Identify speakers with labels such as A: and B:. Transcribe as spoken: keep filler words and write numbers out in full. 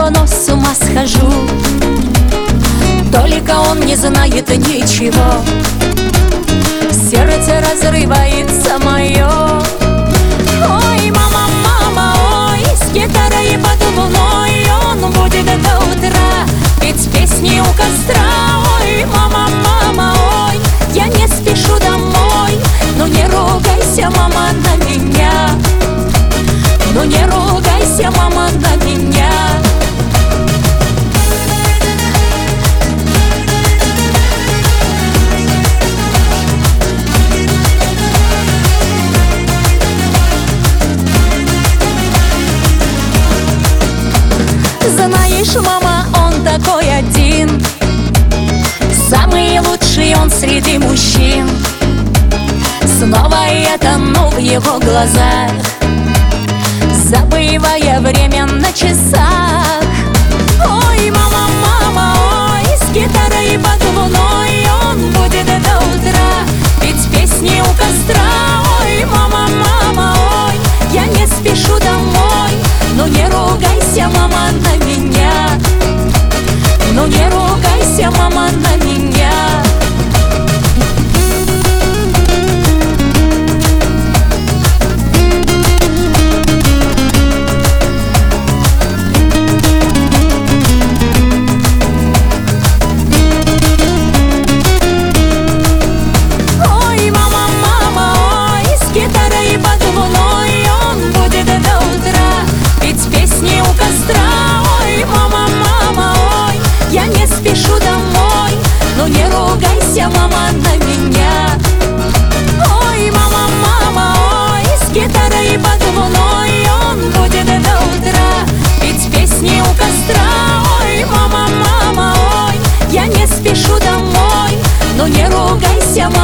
A: него, но с ума схожу. Только он не знает ничего. Сердце разрывается мое. Ой, мама, мама, ой, с гитарой под луной он будет до утра петь песни у костра. Ой, мама, мама, ой, я не спешу домой. Ну не ругайся, мама, на меня. Ну не ругайся, мама, на меня. Знаешь, мама, он такой один, самый лучший он среди мужчин. Снова я тону в его глазах, забывая время на часах. Ой, мама, мама, ой, с гитарой под луной он будет до утра петь песни у костра. Ой, мама, мама, ой, я не спешу домой. Ну не ругайся, мама, на меня. Ну не ругайся, мама, на меня. Ой, мама, мама, ой, с гитарой под луной он будет до утра петь песни у костра. Ой, мама, мама, ой, я не спешу домой. Ну не ругайся, мама, на меня. Ой, мама, мама, ой, с гитарой под луной он будет до утра петь песни у костра. Ой, мама, мама, ой, я не спешу домой. Ну не ругайся, мама.